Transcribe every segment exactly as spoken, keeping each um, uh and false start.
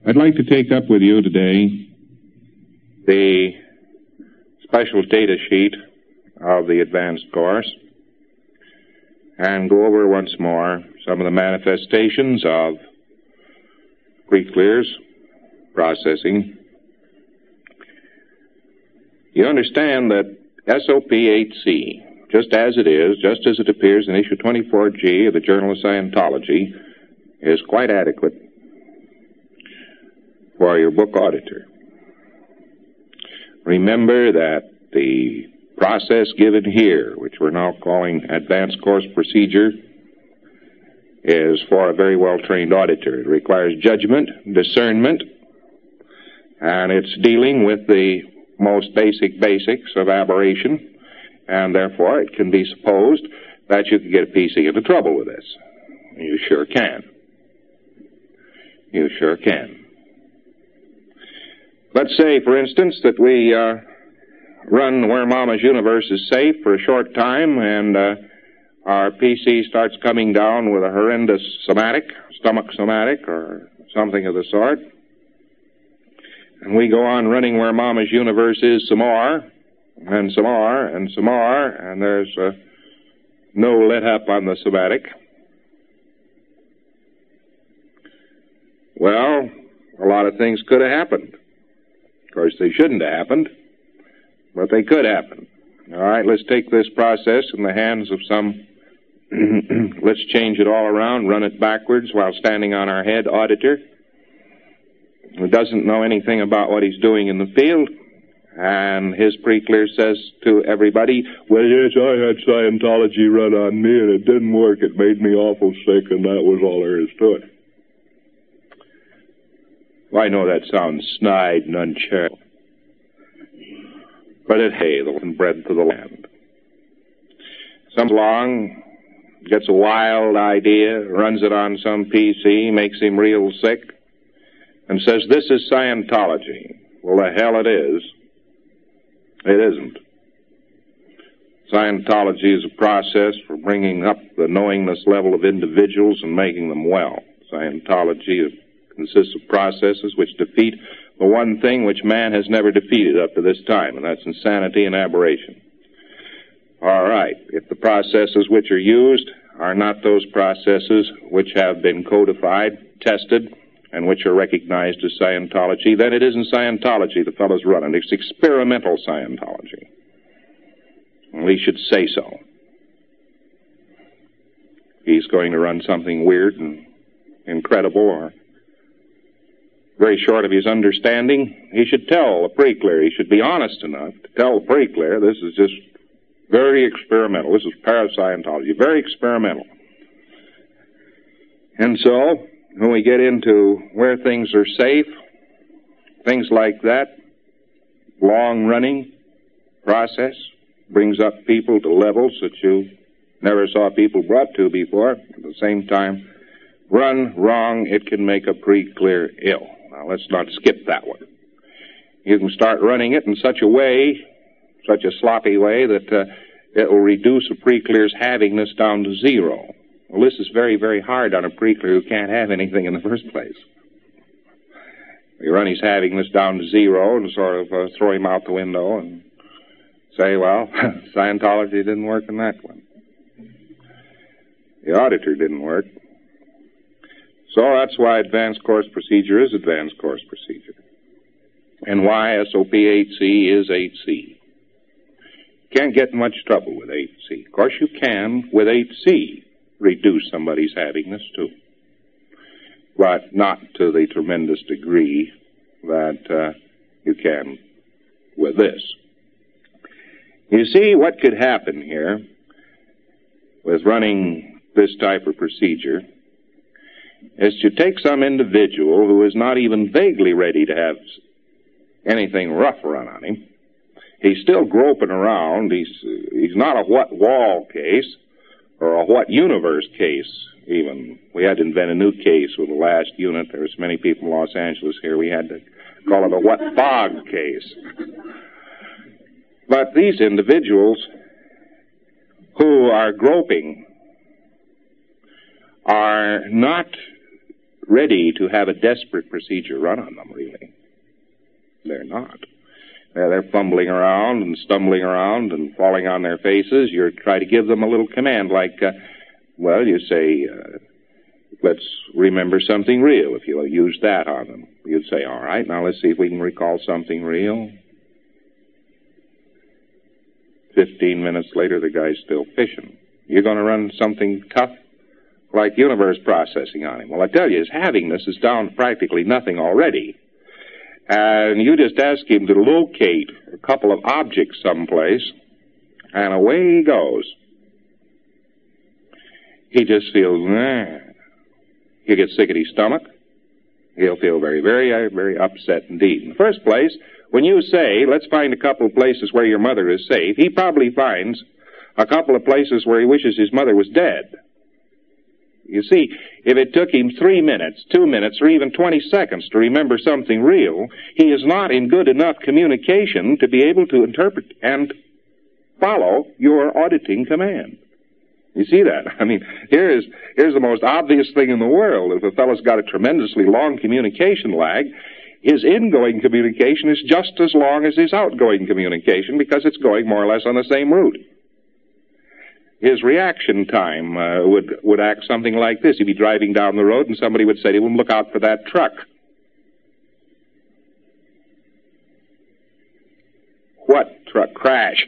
I'd like to take up with you today the special data sheet of the advanced course and go over once more some of the manifestations of pre-clears processing. You understand that S O P eight C, just as it is, just as it appears in issue twenty-four G of the Journal of Scientology, is quite adequate for your book auditor. Remember that the process given here, which we're now calling advanced course procedure, is for a very well-trained auditor. It requires judgment, discernment, and it's dealing with the most basic basics of aberration, and therefore it can be supposed that you can get a P C into trouble with this. You sure can. You sure can. Let's say, for instance, that we uh, run Where Mama's Universe is Safe for a short time, and uh, our P C starts coming down with a horrendous somatic, stomach somatic, or something of the sort. And we go on running Where Mama's Universe is some more, and some more, and some more, and there's uh, no let up on the somatic. Well, a lot of things could have happened. Of course, they shouldn't have happened, but they could happen. All right, let's take this process in the hands of some, let's change it all around, run it backwards while standing on our head auditor, who doesn't know anything about what he's doing in the field, and his pre-clear says to everybody, well, yes, I had Scientology run on me, and it didn't work. It made me awful sick, and that was all there is to it. Well, I know that sounds snide and uncharitable, but it hay the bread to the land. Comes along, gets a wild idea, runs it on some P C, makes him real sick, and says, this is Scientology. Well, the hell it is. It isn't. Scientology is a process for bringing up the knowingness level of individuals and making them well. Scientology consists of processes which defeat the one thing which man has never defeated up to this time, and that's insanity and aberration. All right, if the processes which are used are not those processes which have been codified, tested, and which are recognized as Scientology, then it isn't Scientology the fellow's running. It's experimental Scientology. Well, he should say so. He's going to run something weird and incredible or very short of his understanding, he should tell the pre-clear. He should be honest enough to tell the pre-clear, this is just very experimental. This is parascientology, very experimental. And so, when we get into where things are safe, things like that, long-running process, brings up people to levels that you never saw people brought to before. At the same time, run wrong, it can make a pre-clear ill. Now, let's not skip that one. You can start running it in such a way, such a sloppy way, that uh, it will reduce a pre-clear's havingness down to zero. Well, this is very, very hard on a pre-clear who can't have anything in the first place. You run his havingness down to zero and sort of uh, throw him out the window and say, well, Scientology didn't work in that one. The auditor didn't work. So that's why advanced course procedure is advanced course procedure. And why S O P eight C is eight C. You can't get in much trouble with eight C. Of course you can, with eight C, reduce somebody's havingness too. But not to the tremendous degree that uh, you can with this. You see, what could happen here with running this type of procedure is to take some individual who is not even vaguely ready to have anything rough run on him. He's still groping around. He's, he's not a what wall case or a what universe case, even. We had to invent a new case with the last unit. There were so many people in Los Angeles here, we had to call it a what fog case. But these individuals who are groping are not ready to have a desperate procedure run on them, really. They're not. Uh, they're fumbling around and stumbling around and falling on their faces. You try to give them a little command like, uh, well, you say, uh, let's remember something real. If you use that on them, you'd say, all right, now let's see if we can recall something real. Fifteen minutes later, the guy's still fishing. You're going to run something tough like universe processing on him. Well, I tell you, his havingness is down to practically nothing already. And you just ask him to locate a couple of objects someplace, and away he goes. He just feels, eh. He'll get sick at his stomach. He'll feel very, very, very upset indeed. In the first place, when you say, let's find a couple of places where your mother is safe, he probably finds a couple of places where he wishes his mother was dead. You see, if it took him three minutes, two minutes, or even twenty seconds to remember something real, he is not in good enough communication to be able to interpret and follow your auditing command. You see that? I mean, here is, here's the most obvious thing in the world. If a fellow's got a tremendously long communication lag, his ingoing communication is just as long as his outgoing communication because it's going more or less on the same route. His reaction time uh, would, would act something like this. He'd be driving down the road and somebody would say to him, look out for that truck. What truck? Crash.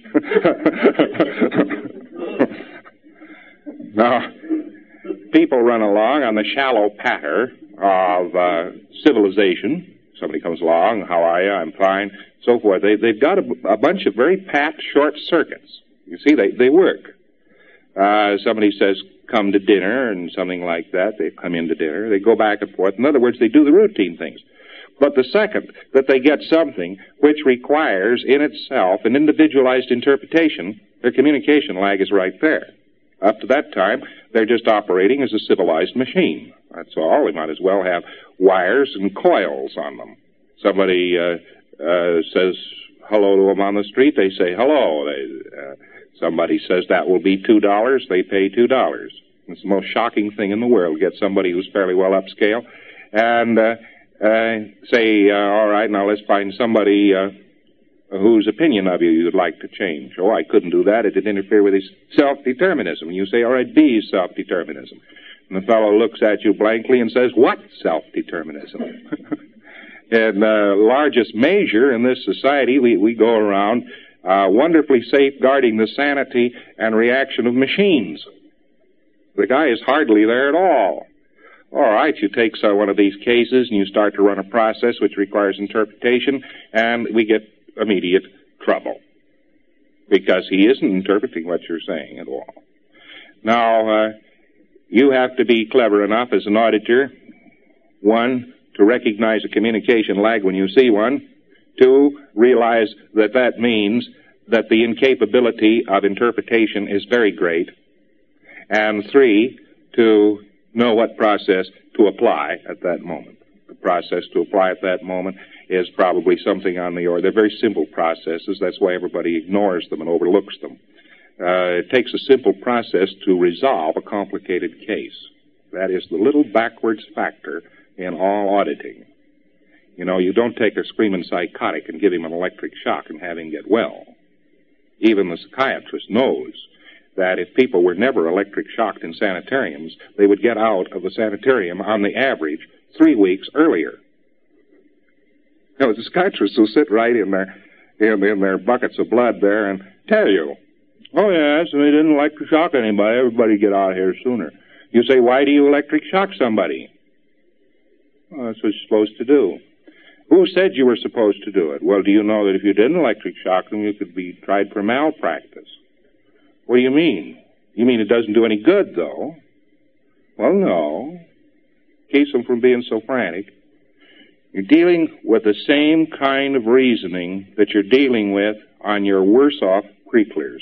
Now, people run along on the shallow patter of uh, civilization. Somebody comes along, how are you? I'm fine, so forth. They, they've got a, a bunch of very pat, short circuits. You see, they, they work. Uh, somebody says, come to dinner, and something like that. They come in to dinner. They go back and forth. In other words, they do the routine things. But the second that they get something which requires in itself an individualized interpretation, their communication lag is right there. Up to that time, they're just operating as a civilized machine. That's all. They might as well have wires and coils on them. Somebody uh, uh, says hello to them on the street. They say hello. They... Uh, Somebody says that will be two dollars, they pay two dollars. It's the most shocking thing in the world. Get somebody who's fairly well upscale and uh, uh, say, uh, all right, now let's find somebody uh, whose opinion of you you'd like to change. Oh, I couldn't do that. It'd interfere with his self-determinism. And you say, all right, be self-determinism. And the fellow looks at you blankly and says, what self-determinism? In uh, largest measure in this society, we, we go around Uh, wonderfully safeguarding the sanity and reaction of machines. The guy is hardly there at all. All right, you take uh, one of these cases and you start to run a process which requires interpretation, and we get immediate trouble because he isn't interpreting what you're saying at all. Now, uh, you have to be clever enough as an auditor, one, to recognize a communication lag when you see one. Two, realize that that means that the incapability of interpretation is very great. And three, to know what process to apply at that moment. The process to apply at that moment is probably something on the order. They're very simple processes. That's why everybody ignores them and overlooks them. Uh, it takes a simple process to resolve a complicated case. That is the little backwards factor in all auditing. You know, you don't take a screaming psychotic and give him an electric shock and have him get well. Even the psychiatrist knows that if people were never electric shocked in sanitariums, they would get out of the sanitarium on the average three weeks earlier. You know, the psychiatrists will sit right in their, in, in their buckets of blood there and tell you, oh yes, they didn't electric shock anybody, everybody get out of here sooner. You say, why do you electric shock somebody? Well, that's what you're supposed to do. Who said you were supposed to do it? Well, do you know that if you didn't electric shock them, you could be tried for malpractice? What do you mean? You mean it doesn't do any good, though? Well, no. Keeps them from being so frantic. You're dealing with the same kind of reasoning that you're dealing with on your worse-off pre-clears.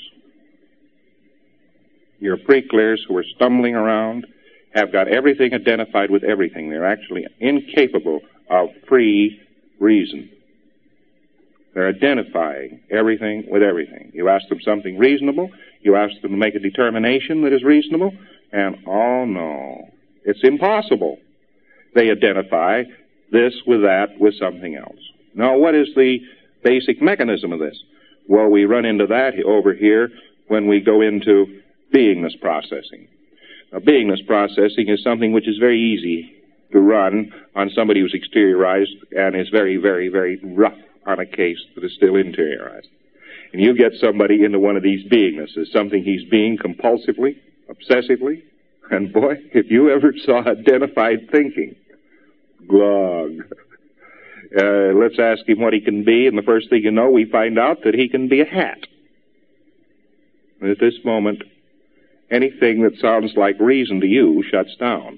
Your pre-clears who are stumbling around have got everything identified with everything. They're actually incapable of free reason. They're identifying everything with everything. You ask them something reasonable, you ask them to make a determination that is reasonable, and oh no, it's impossible. They identify this with that with something else. Now, what is the basic mechanism of this? Well, we run into that over here when we go into beingness processing. Now, beingness processing is something which is very easy to run on somebody who's exteriorized and is very, very, very rough on a case that is still interiorized. And you get somebody into one of these beingnesses, something he's being compulsively, obsessively, and boy, if you ever saw identified thinking, glug. Uh, let's ask him what he can be, and the first thing you know, we find out that he can be a hat. And at this moment, anything that sounds like reason to you shuts down.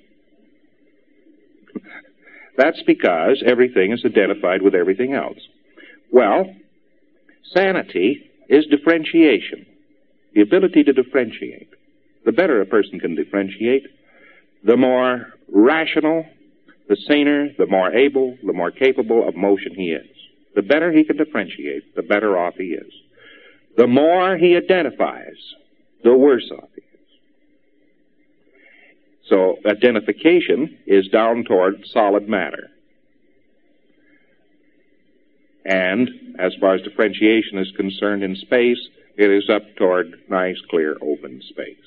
That's because everything is identified with everything else. Well, sanity is differentiation, the ability to differentiate. The better a person can differentiate, the more rational, the saner, the more able, the more capable of motion he is. The better he can differentiate, the better off he is. The more he identifies, the worse off he is. So identification is down toward solid matter. And as far as differentiation is concerned in space, it is up toward nice, clear, open space.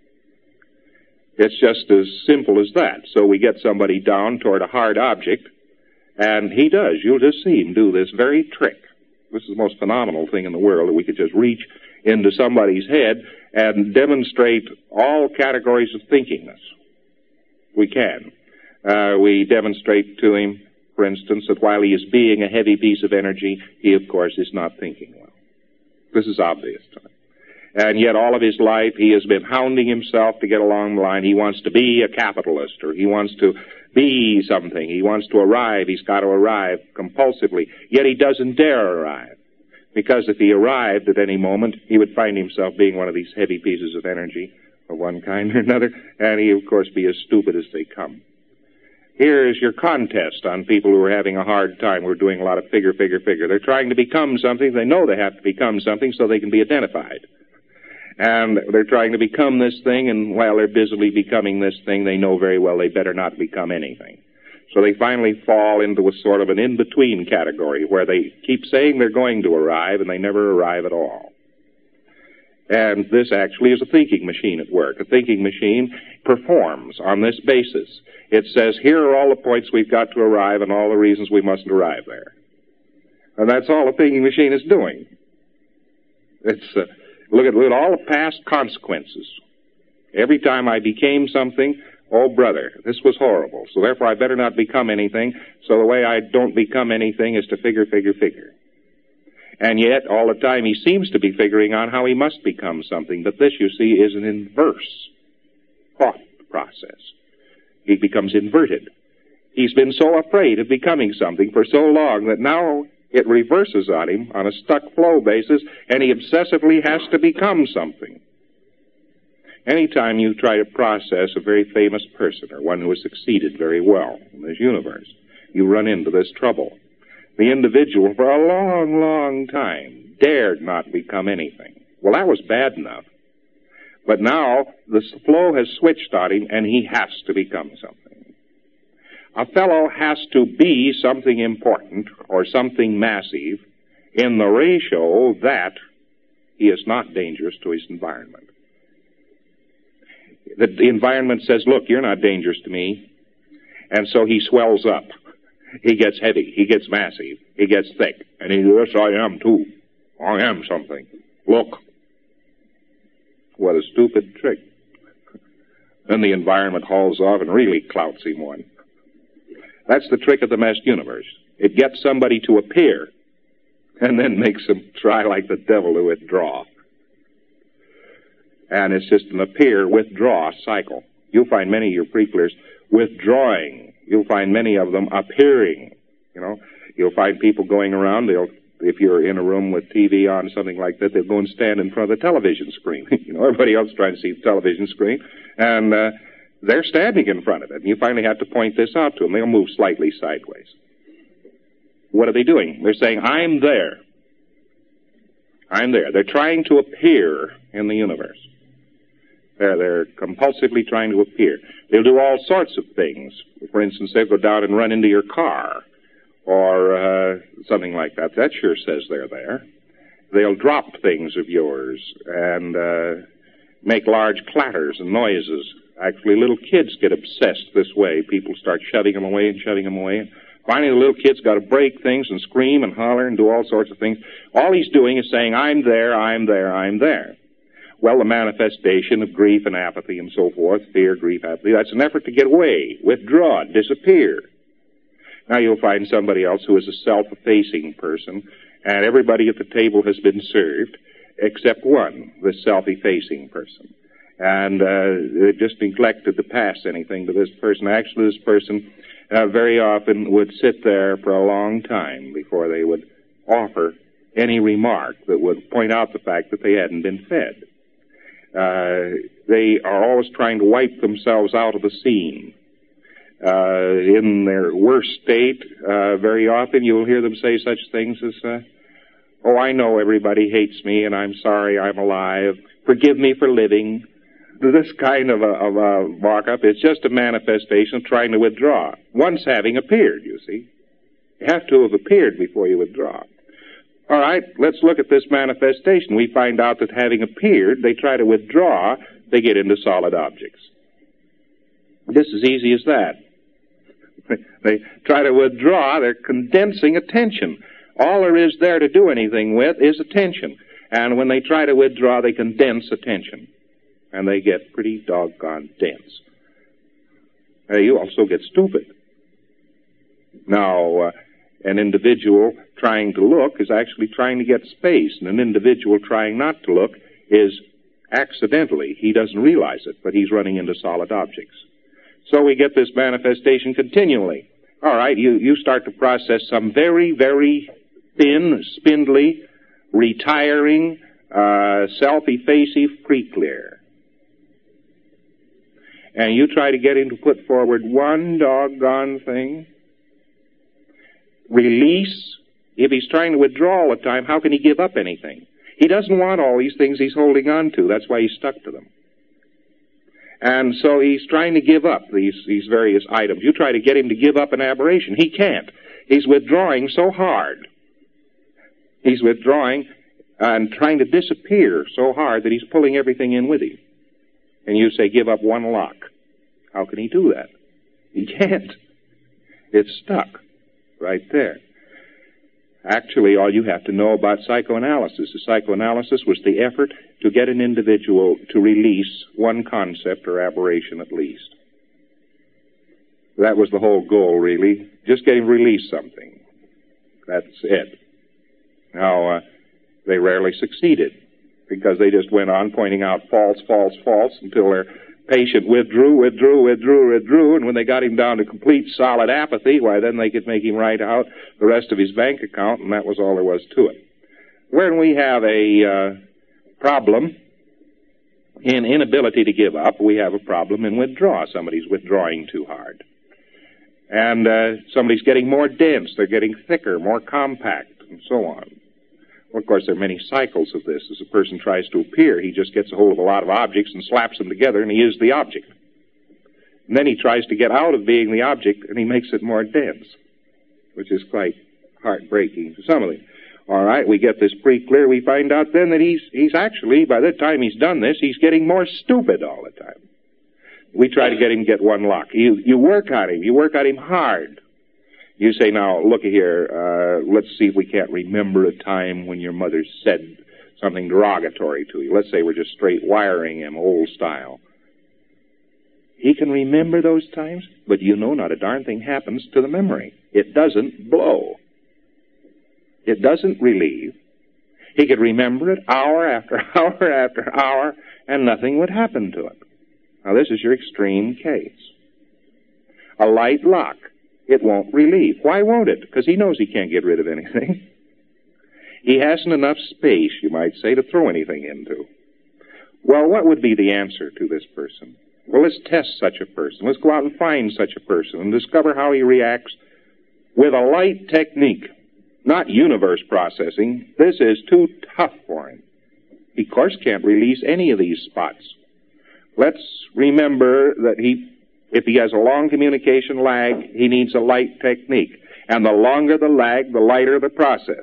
It's just as simple as that. So we get somebody down toward a hard object, and he does. You'll just see him do this very trick. This is the most phenomenal thing in the world, that we could just reach into somebody's head and demonstrate all categories of thinkingness. We can. Uh, we demonstrate to him, for instance, that while he is being a heavy piece of energy, he, of course, is not thinking well. This is obvious to him. And yet all of his life he has been hounding himself to get along the line. He wants to be a capitalist, or he wants to be something. He wants to arrive. He's got to arrive compulsively. Yet he doesn't dare arrive. Because if he arrived at any moment, he would find himself being one of these heavy pieces of energy of one kind or another, and he, of course, be as stupid as they come. Here is your contest on people who are having a hard time. We're doing a lot of figure, figure, figure. They're trying to become something. They know they have to become something so they can be identified. And they're trying to become this thing, and while they're busily becoming this thing, they know very well they better not become anything. So they finally fall into a sort of an in-between category where they keep saying they're going to arrive, and they never arrive at all. And this actually is a thinking machine at work. A thinking machine performs on this basis. It says, here are all the points we've got to arrive and all the reasons we mustn't arrive there. And that's all a thinking machine is doing. It's, uh, look at, look at all the past consequences. Every time I became something, oh, brother, this was horrible, so therefore I better not become anything, so the way I don't become anything is to figure, figure, figure. And yet, all the time, he seems to be figuring on how he must become something. But this, you see, is an inverse thought process. He becomes inverted. He's been so afraid of becoming something for so long that now it reverses on him on a stuck flow basis, and he obsessively has to become something. Anytime you try to process a very famous person or one who has succeeded very well in this universe, you run into this trouble. The individual, for a long, long time, dared not become anything. Well, that was bad enough. But now the flow has switched on him, and he has to become something. A fellow has to be something important or something massive in the ratio that he is not dangerous to his environment. The, the environment says, look, you're not dangerous to me. And so he swells up. He gets heavy. He gets massive. He gets thick. And he says, yes, I am too. I am something. Look. What a stupid trick. Then the environment hauls off and really clouts him one. That's the trick of the masked universe. It gets somebody to appear and then makes them try like the devil to withdraw. And it's just an appear-withdraw cycle. You'll find many of your pre-clears withdrawing. You'll find many of them appearing. You know, you'll find people going around. They'll, if you're in a room with T V on, something like that, they'll go and stand in front of the television screen. You know, everybody else is trying to see the television screen, and uh, they're standing in front of it. And you finally have to point this out to them. They'll move slightly sideways. What are they doing? They're saying, "I'm there. I'm there." They're trying to appear in the universe. They're, they're compulsively trying to appear. They'll do all sorts of things. For instance, they'll go down and run into your car, or uh, something like that. That sure says they're there. They'll drop things of yours and uh, make large clatters and noises. Actually, little kids get obsessed this way. People start shoving them away and shoving them away. And finally, the little kid's got to break things and scream and holler and do all sorts of things. All he's doing is saying, I'm there, I'm there, I'm there. Well, the manifestation of grief and apathy and so forth, fear, grief, apathy, that's an effort to get away, withdraw, disappear. Now you'll find somebody else who is a self-effacing person, and everybody at the table has been served except one, the self-effacing person. And uh, they just neglected to pass anything to this person. Actually, this person uh, very often would sit there for a long time before they would offer any remark that would point out the fact that they hadn't been fed. Uh, they are always trying to wipe themselves out of the scene. Uh, in their worst state, uh, very often you'll hear them say such things as, uh, oh, I know everybody hates me, and I'm sorry I'm alive. Forgive me for living. This kind of a, of a walk-up is just a manifestation of trying to withdraw. Once having appeared, you see. You have to have appeared before you withdraw. All right, let's look at this manifestation. We find out that having appeared, they try to withdraw, they get into solid objects. Just as easy as that. They try to withdraw, they're condensing attention. All there is there to do anything with is attention. And when they try to withdraw, they condense attention. And they get pretty doggone dense. Uh, you also get stupid. Now, uh, an individual trying to look is actually trying to get space, and an individual trying not to look is accidentally, he doesn't realize it, but he's running into solid objects. So we get this manifestation continually. All right, you, you start to process some very, very thin, spindly, retiring, uh, self-effacive pre-clear. And you try to get him to put forward one doggone thing. Release. If he's trying to withdraw all the time, how can he give up anything? He doesn't want all these things he's holding on to. That's why he's stuck to them. And so he's trying to give up these, these various items. You try to get him to give up an aberration. He can't. He's withdrawing so hard. He's withdrawing and trying to disappear so hard that he's pulling everything in with him. And you say, give up one lock. How can he do that? He can't. It's stuck right there. Actually, all you have to know about psychoanalysis is psychoanalysis was the effort to get an individual to release one concept or aberration at least. That was the whole goal, really. Just get him to release something. That's it. Now, uh, they rarely succeeded because they just went on pointing out false, false, false until their patient withdrew, withdrew, withdrew, withdrew, and when they got him down to complete solid apathy, why, then they could make him write out the rest of his bank account, and that was all there was to it. When we have a uh, problem in inability to give up, we have a problem in withdrawal. Somebody's withdrawing too hard. And uh, somebody's getting more dense, they're getting thicker, more compact, and so on. Well, of course, there are many cycles of this. As a person tries to appear, he just gets a hold of a lot of objects and slaps them together, and he is the object. And then he tries to get out of being the object, and he makes it more dense, which is quite heartbreaking to some of them. All right, we get this pretty clear. We find out then that he's he's actually, by the time he's done this, he's getting more stupid all the time. We try to get him to get one lock. You, you work on him. You work on him hard. You say, now, look here, uh, let's see if we can't remember a time when your mother said something derogatory to you. Let's say we're just straight wiring him, old style. He can remember those times, but you know not a darn thing happens to the memory. It doesn't blow. It doesn't relieve. He could remember it hour after hour after hour, and nothing would happen to it. Now, this is your extreme case. A light lock. It won't relieve. Why won't it? Because he knows he can't get rid of anything. He hasn't enough space, you might say, to throw anything into. Well, what would be the answer to this person? Well, let's test such a person. Let's go out and find such a person and discover how he reacts with a light technique. Not universe processing. This is too tough for him. He, of course, can't release any of these spots. let's remember that he, if he has a long communication lag, he needs a light technique. And the longer the lag, the lighter the process.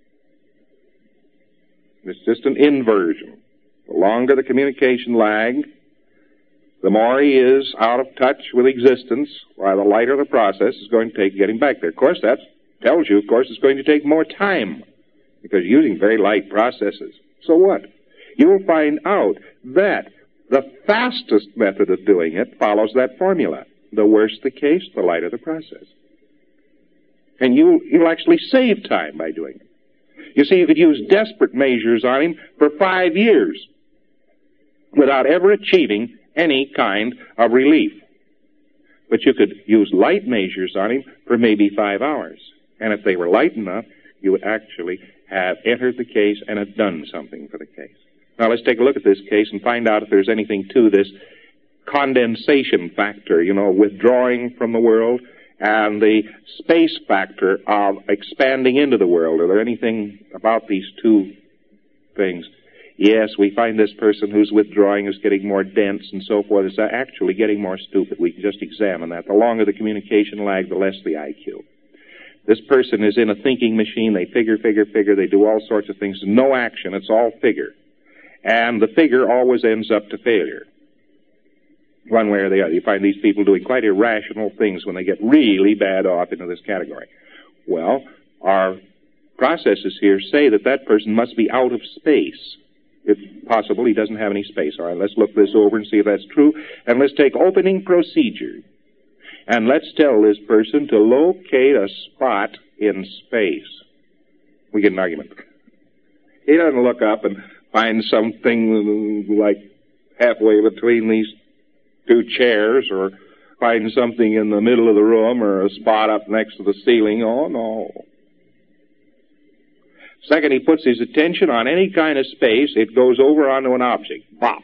It's just an inversion. The longer the communication lag, the more he is out of touch with existence, while the lighter the process is going to take getting back there. Of course, that tells you, of course, it's going to take more time, because you're using very light processes. So what? You'll find out that the fastest method of doing it follows that formula. The worse the case, the lighter the process. And you'll, you'll actually save time by doing it. You see, you could use desperate measures on him for five years without ever achieving any kind of relief. But you could use light measures on him for maybe five hours. And if they were light enough, you would actually have entered the case and have done something for the case. Now let's take a look at this case and find out if there's anything to this condensation factor, you know, withdrawing from the world, and the space factor of expanding into the world. Are there anything about these two things? Yes, we find this person who's withdrawing is getting more dense and so forth, is actually getting more stupid. We can just examine that. The longer the communication lag, the less the I Q. This person is in a thinking machine. They figure, figure, figure. They do all sorts of things. No action. It's all figure. And the figure always ends up to failure, one way or the other. You find these people doing quite irrational things when they get really bad off into this category. Well, our processes here say that that person must be out of space. If possible, he doesn't have any space. All right, let's look this over and see if that's true. And let's take opening procedure. And let's tell this person to locate a spot in space. We get an argument. He doesn't look up and find something like halfway between these two chairs, or find something in the middle of the room, or a spot up next to the ceiling. Oh, no. Second, he puts his attention on any kind of space. It goes over onto an object. Bop.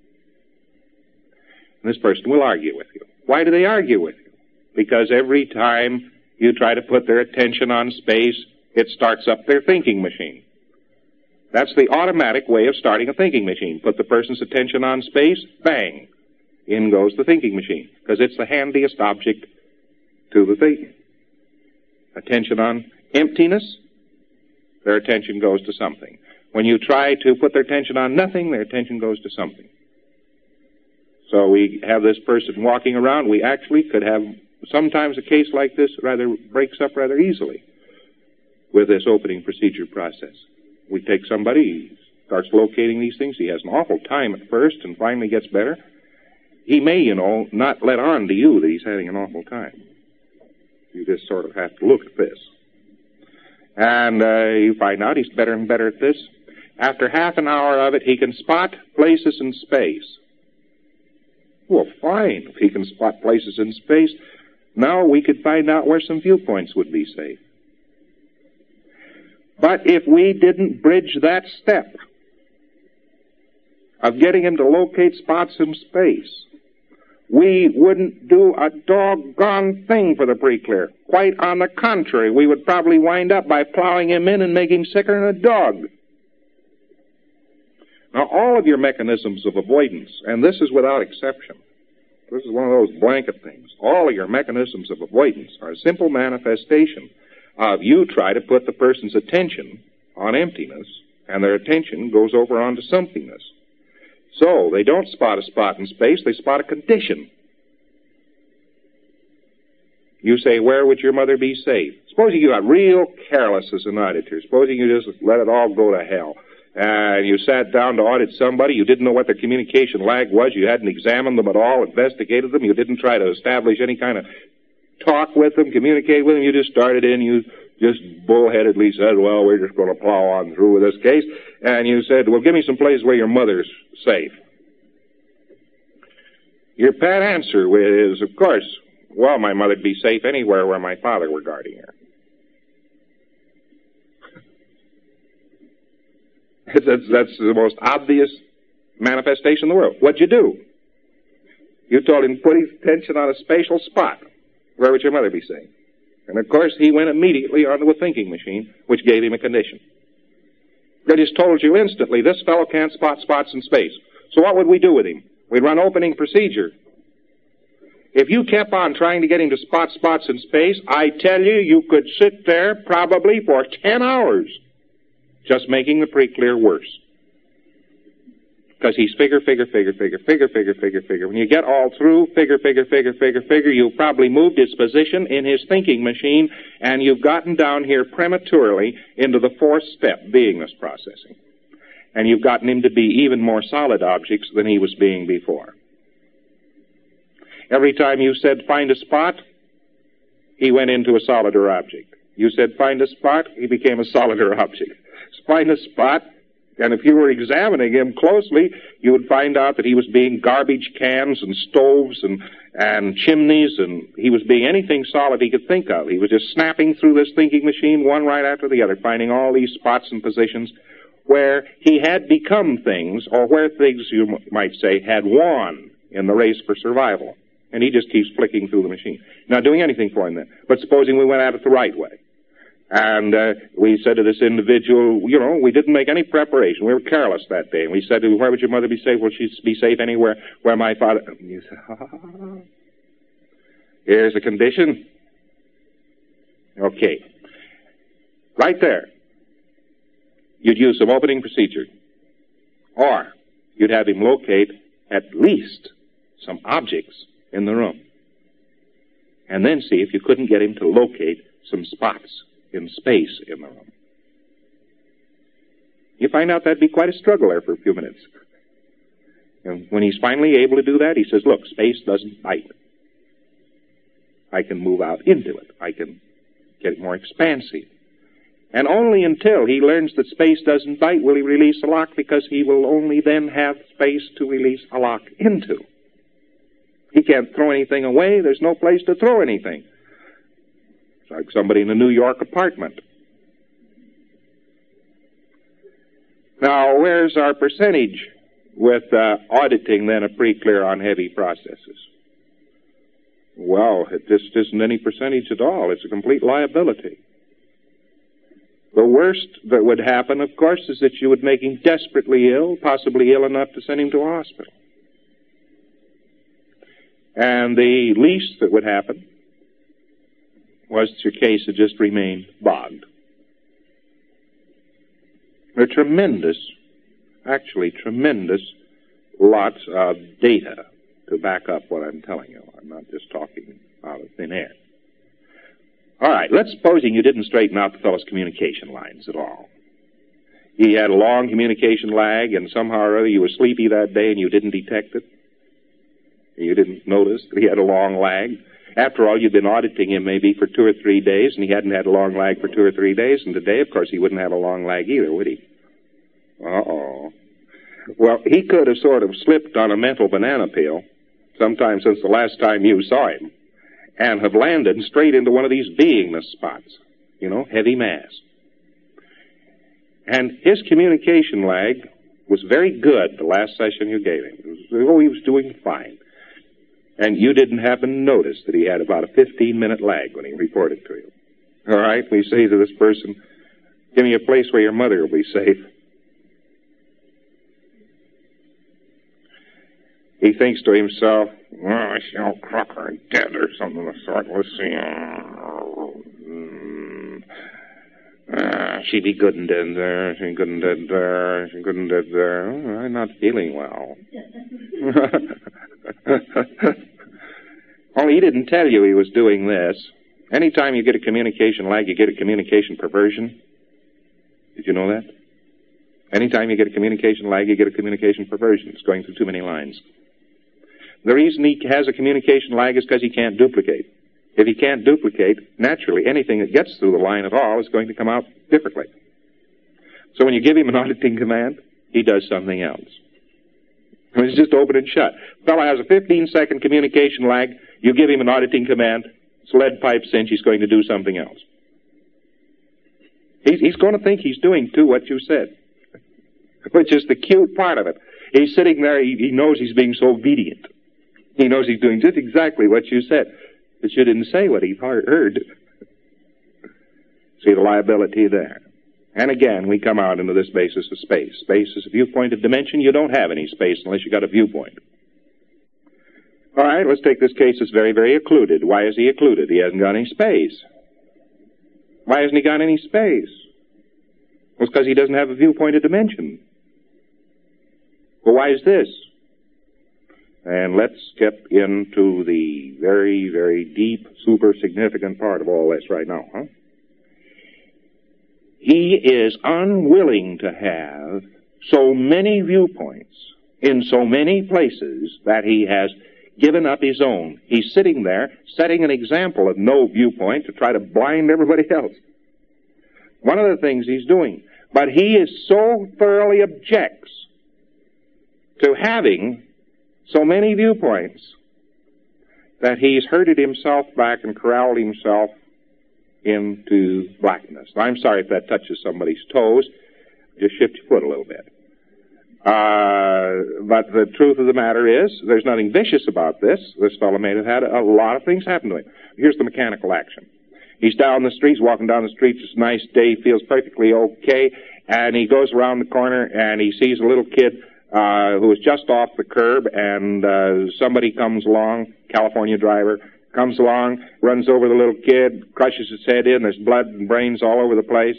And this person will argue with you. Why do they argue with you? Because every time you try to put their attention on space, it starts up their thinking machine. That's the automatic way of starting a thinking machine. Put the person's attention on space, bang. In goes the thinking machine, because it's the handiest object to the thinking. Attention on emptiness, their attention goes to something. When you try to put their attention on nothing, their attention goes to something. So we have this person walking around. We actually could have sometimes a case like this rather breaks up rather easily with this opening procedure process. We take somebody, he starts locating these things. He has an awful time at first and finally gets better. He may, you know, not let on to you that he's having an awful time. You just sort of have to look at this. And uh, you find out he's better and better at this. After half an hour of it, he can spot places in space. Well, fine, if he can spot places in space. Now we could find out where some viewpoints would be safe. But if we didn't bridge that step of getting him to locate spots in space, we wouldn't do a doggone thing for the pre-clear. Quite on the contrary, we would probably wind up by plowing him in and making him sicker than a dog. Now, all of your mechanisms of avoidance, and this is without exception, this is one of those blanket things, all of your mechanisms of avoidance are a simple manifestation of you try to put the person's attention on emptiness, and their attention goes over onto somethingness. So, they don't spot a spot in space, they spot a condition. You say, where would your mother be safe? Supposing you got real careless as an auditor. Supposing you just let it all go to hell. And you sat down to audit somebody, you didn't know what their communication lag was, you hadn't examined them at all, investigated them, you didn't try to establish any kind of talk with them, communicate with them, you just started in, you just bullheadedly said, well, we're just going to plow on through with this case. And you said, well, give me some places where your mother's safe. Your pat answer is, of course, well, my mother'd be safe anywhere where my father were guarding her. that's, that's the most obvious manifestation in the world. What'd you do? You told him to put his attention on a spatial spot. Where would your mother be safe? And, of course, he went immediately onto a thinking machine, which gave him a condition. I just told you instantly, this fellow can't spot spots in space. So what would we do with him? We'd run opening procedure. If you kept on trying to get him to spot spots in space, I tell you, you could sit there probably for ten hours just making the pre-clear worse. Because he's figure, figure, figure, figure, figure, figure, figure, figure. When you get all through, figure, figure, figure, figure, figure, you've probably moved his position in his thinking machine, and you've gotten down here prematurely into the fourth step, beingness processing. And you've gotten him to be even more solid objects than he was being before. Every time you said, find a spot, he went into a solider object. You said, find a spot, he became a solider object. Find a spot, and if you were examining him closely, you would find out that he was being garbage cans and stoves and, and chimneys, and he was being anything solid he could think of. He was just snapping through this thinking machine, one right after the other, finding all these spots and positions where he had become things, or where things, you might say, had won in the race for survival. And he just keeps flicking through the machine. Not doing anything for him then. But supposing we went at it the right way. And uh, we said to this individual, you know, we didn't make any preparation. We were careless that day. And we said to him, where would your mother be safe? Well, she'd be safe anywhere where my father... And you said, ha, ha, ha. Here's a condition. Okay. Right there. You'd use some opening procedure. Or you'd have him locate at least some objects in the room. And then see if you couldn't get him to locate some spots in space in the room. You find out that'd be quite a struggle there for a few minutes. And when he's finally able to do that, he says, look, space doesn't bite. I can move out into it. I can get it more expansive. And only until he learns that space doesn't bite will he release a lock, because he will only then have space to release a lock into. He can't throw anything away. There's no place to throw anything. It's like somebody in a New York apartment. Now, where's our percentage with uh, auditing, then, a pre-clear on heavy processes? Well, it just isn't any percentage at all. It's a complete liability. The worst that would happen, of course, is that you would make him desperately ill, possibly ill enough to send him to a hospital. And the least that would happen was that your case had just remained bogged. There are tremendous, actually tremendous lots of data to back up what I'm telling you. I'm not just talking out of thin air. All right, let's supposing you didn't straighten out the fellow's communication lines at all. He had a long communication lag, and somehow or other you were sleepy that day and you didn't detect it. You didn't notice that he had a long lag. After all, you'd been auditing him maybe for two or three days, and he hadn't had a long lag for two or three days, and today, of course, he wouldn't have a long lag either, would he? Uh-oh. Well, he could have sort of slipped on a mental banana peel sometime since the last time you saw him, and have landed straight into one of these beingness spots, you know, heavy mass. And his communication lag was very good the last session you gave him. It was, oh, he was doing fine. And you didn't happen to notice that he had about a fifteen-minute lag when he reported to you. All right, we say to this person, give me a place where your mother will be safe. He thinks to himself, well, I shall Crocker dead or something of the sort. Let's see. Mm. Uh, she'd be good and dead there. She'd be good and dead there. She'd be good and dead there. Oh, I'm not feeling well. Only he didn't tell you he was doing this. Anytime you get a communication lag, you get a communication perversion. Did you know that? Anytime you get a communication lag, you get a communication perversion. It's going through too many lines. The reason he has a communication lag is because he can't duplicate. If he can't duplicate, naturally, anything that gets through the line at all is going to come out differently. So when you give him an auditing command, he does something else. I mean, it's just open and shut. The fellow has a fifteen-second communication lag. You give him an auditing command. It's lead pipe cinch. He's going to do something else. He's, he's going to think he's doing, too, what you said, which is the cute part of it. He's sitting there. He, he knows he's being so obedient. He knows he's doing just exactly what you said, but you didn't say what he heard. See the liability there. And again, we come out into this basis of space. Space is a viewpoint of dimension. You don't have any space unless you got a viewpoint. All right, let's take this case that's very, very occluded. Why is he occluded? He hasn't got any space. Why hasn't he got any space? Well, it's because he doesn't have a viewpoint of dimension. Well, why is this? And let's get into the very, very deep, super significant part of all this right now, huh? He is unwilling to have so many viewpoints in so many places that he has given up his own. He's sitting there setting an example of no viewpoint to try to blind everybody else. One of the things he's doing. But he is so thoroughly objects to having so many viewpoints that he's herded himself back and corralled himself into blackness. I'm sorry if that touches somebody's toes. Just shift your foot a little bit. Uh, but the truth of the matter is, there's nothing vicious about this. This fellow may have had a, a lot of things happen to him. Here's the mechanical action. He's down the street, he's walking down the street, it's a nice day, feels perfectly okay, and he goes around the corner and he sees a little kid uh, who is just off the curb, and uh, somebody comes along, California driver, comes along, runs over the little kid, crushes his head in, there's blood and brains all over the place.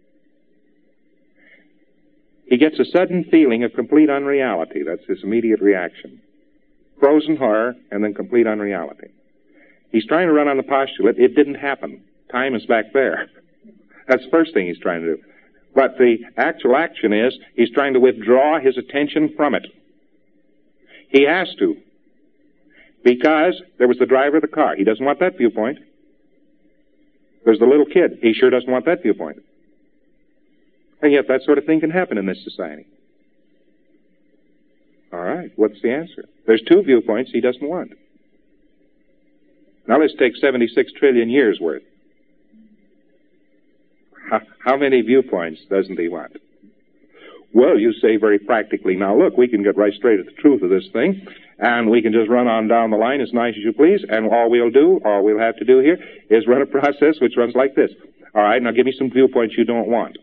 He gets a sudden feeling of complete unreality. That's his immediate reaction. Frozen horror and then complete unreality. He's trying to run on the postulate, it didn't happen. Time is back there. That's the first thing he's trying to do. But the actual action is, he's trying to withdraw his attention from it. He has to. Because there was the driver of the car. He doesn't want that viewpoint. There's the little kid. He sure doesn't want that viewpoint. And yet that sort of thing can happen in this society. All right, what's the answer? There's two viewpoints he doesn't want. Now let's take seventy-six trillion years worth. How, how many viewpoints doesn't he want? Well, you say very practically, now look, we can get right straight at the truth of this thing, and we can just run on down the line as nice as you please, and all we'll do, all we'll have to do here, is run a process which runs like this. All right, now give me some viewpoints you don't want.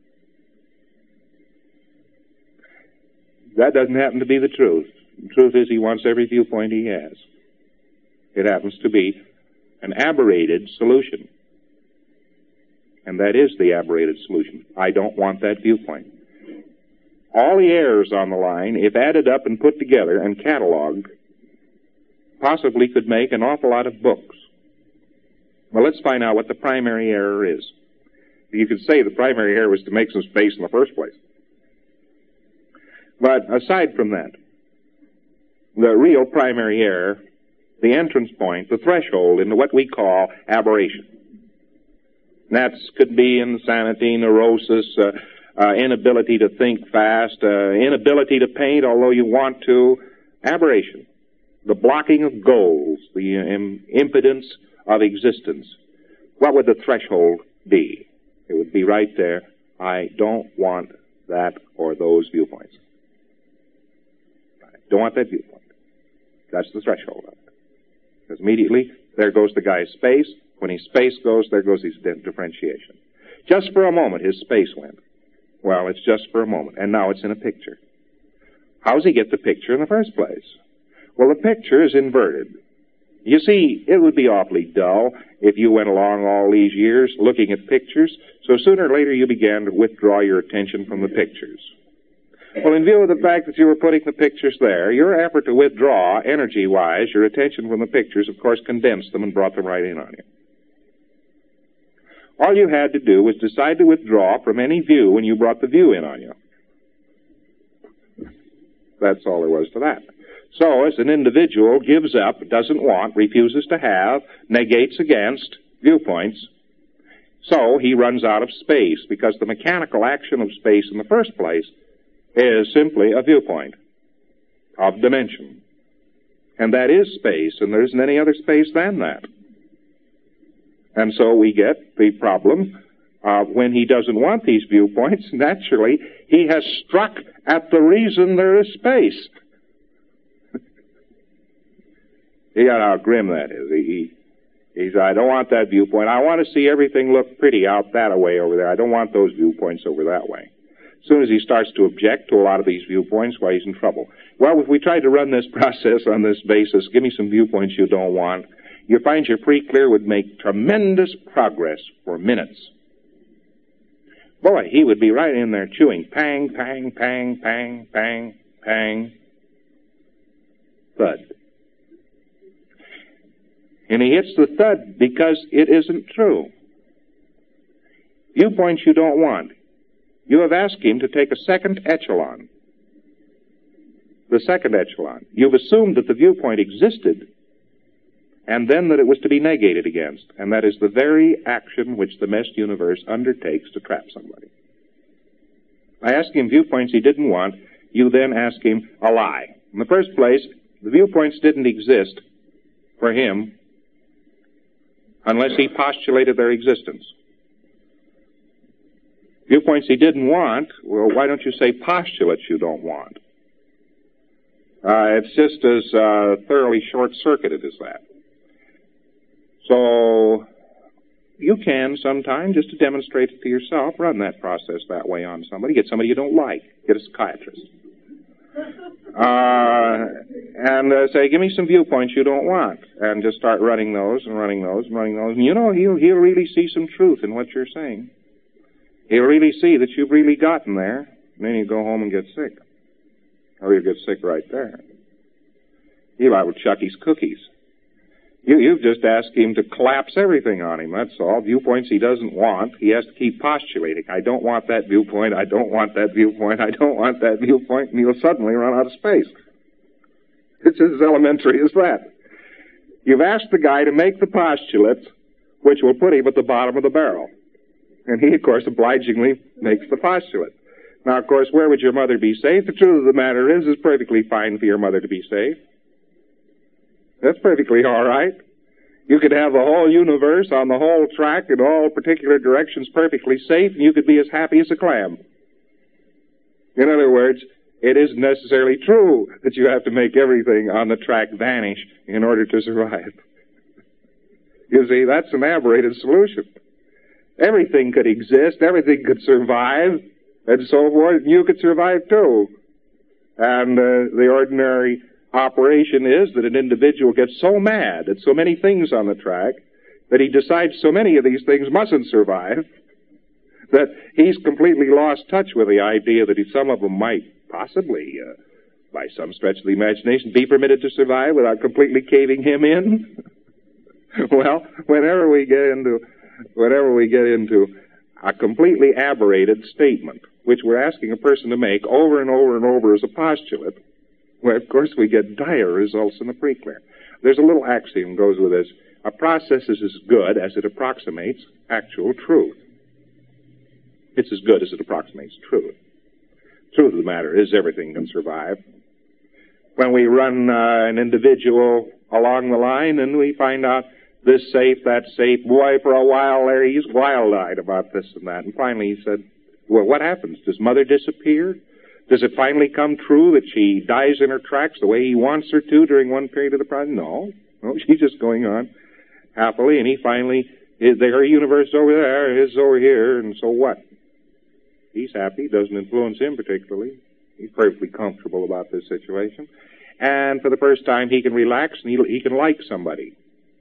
That doesn't happen to be the truth. The truth is he wants every viewpoint he has. It happens to be an aberrated solution. And that is the aberrated solution. I don't want that viewpoint. All the errors on the line, if added up and put together and cataloged, possibly could make an awful lot of books. Well, let's find out what the primary error is. You could say the primary error was to make some space in the first place. But aside from that, the real primary error, the entrance point, the threshold into what we call aberration. That could be insanity, neurosis, uh, uh, inability to think fast, uh, inability to paint, although you want to, aberration. The blocking of goals, the um, impotence of existence. What would the threshold be? It would be right there. I don't want that or those viewpoints. Don't want that viewpoint. That's the threshold of it. Because immediately, there goes the guy's space. When his space goes, there goes his differentiation. Just for a moment, his space went. Well, it's just for a moment, and now it's in a picture. How does he get the picture in the first place? Well, the picture is inverted. You see, it would be awfully dull if you went along all these years looking at pictures, so sooner or later you began to withdraw your attention from the pictures. Well, in view of the fact that you were putting the pictures there, your effort to withdraw, energy-wise, your attention from the pictures, of course, condensed them and brought them right in on you. All you had to do was decide to withdraw from any view when you brought the view in on you. That's all there was to that. So, as an individual gives up, doesn't want, refuses to have, negates against viewpoints, so he runs out of space, because the mechanical action of space in the first place is simply a viewpoint of dimension. And that is space, and there isn't any other space than that. And so we get the problem uh, when he doesn't want these viewpoints, naturally, he has struck at the reason there is space. You got how grim that is. He, he, he's, I don't want that viewpoint. I want to see everything look pretty out that way over there. I don't want those viewpoints over that way. As soon as he starts to object to a lot of these viewpoints, well, he's in trouble. Well, if we tried to run this process on this basis, give me some viewpoints you don't want, you find your pre-clear would make tremendous progress for minutes. Boy, he would be right in there chewing. Pang, pang, pang, pang, pang, pang. Thud. And he hits the thud because it isn't true. Viewpoints you don't want. You have asked him to take a second echelon. The second echelon. You've assumed that the viewpoint existed, and then that it was to be negated against. And that is the very action which the meshed universe undertakes to trap somebody. I ask him viewpoints he didn't want. You then ask him a lie. In the first place, the viewpoints didn't exist for him unless he postulated their existence. Viewpoints he didn't want, well, why don't you say postulates you don't want? Uh, it's just as uh, thoroughly short-circuited as that. So you can sometime, just to demonstrate it to yourself, run that process that way on somebody. Get somebody you don't like. Get a psychiatrist. Uh, and uh, say, give me some viewpoints you don't want. And just start running those and running those and running those. And you know, he'll, he'll really see some truth in what you're saying. He'll really see that you've really gotten there. And then you go home and get sick. Or you'll get sick right there. He'll liable to chuck his cookies. You, you've just asked him to collapse everything on him, that's all. Viewpoints he doesn't want, he has to keep postulating. I don't want that viewpoint, I don't want that viewpoint, I don't want that viewpoint, and he'll suddenly run out of space. It's as elementary as that. You've asked the guy to make the postulates which will put him at the bottom of the barrel. And he, of course, obligingly makes the postulate. Now, of course, where would your mother be safe? The truth of the matter is, it's perfectly fine for your mother to be safe. That's perfectly all right. You could have the whole universe on the whole track in all particular directions perfectly safe, and you could be as happy as a clam. In other words, it isn't necessarily true that you have to make everything on the track vanish in order to survive. You see, that's an aberrated solution. Everything could exist, everything could survive, and so forth, and you could survive too. And uh, the ordinary operation is that an individual gets so mad at so many things on the track that he decides so many of these things mustn't survive that he's completely lost touch with the idea that some of them might possibly, uh, by some stretch of the imagination, be permitted to survive without completely caving him in. Well, whenever we get into, whenever we get into a completely aberrated statement, which we're asking a person to make over and over and over as a postulate, well, of course, we get dire results in the pre-clear. There's a little axiom goes with this. A process is as good as it approximates actual truth. It's as good as it approximates truth. Truth of the matter is everything can survive. When we run uh, an individual along the line and we find out this safe, that safe, boy, for a while there, he's wild-eyed about this and that. And finally he said, well, what happens? Does Mother disappear? Does it finally come true that she dies in her tracks the way he wants her to during one period of the process? No. No, she's just going on happily, and he finally, is her universe over there, his over here, and so what? He's happy, doesn't influence him particularly. He's perfectly comfortable about this situation. And for the first time, he can relax, and he, he can like somebody.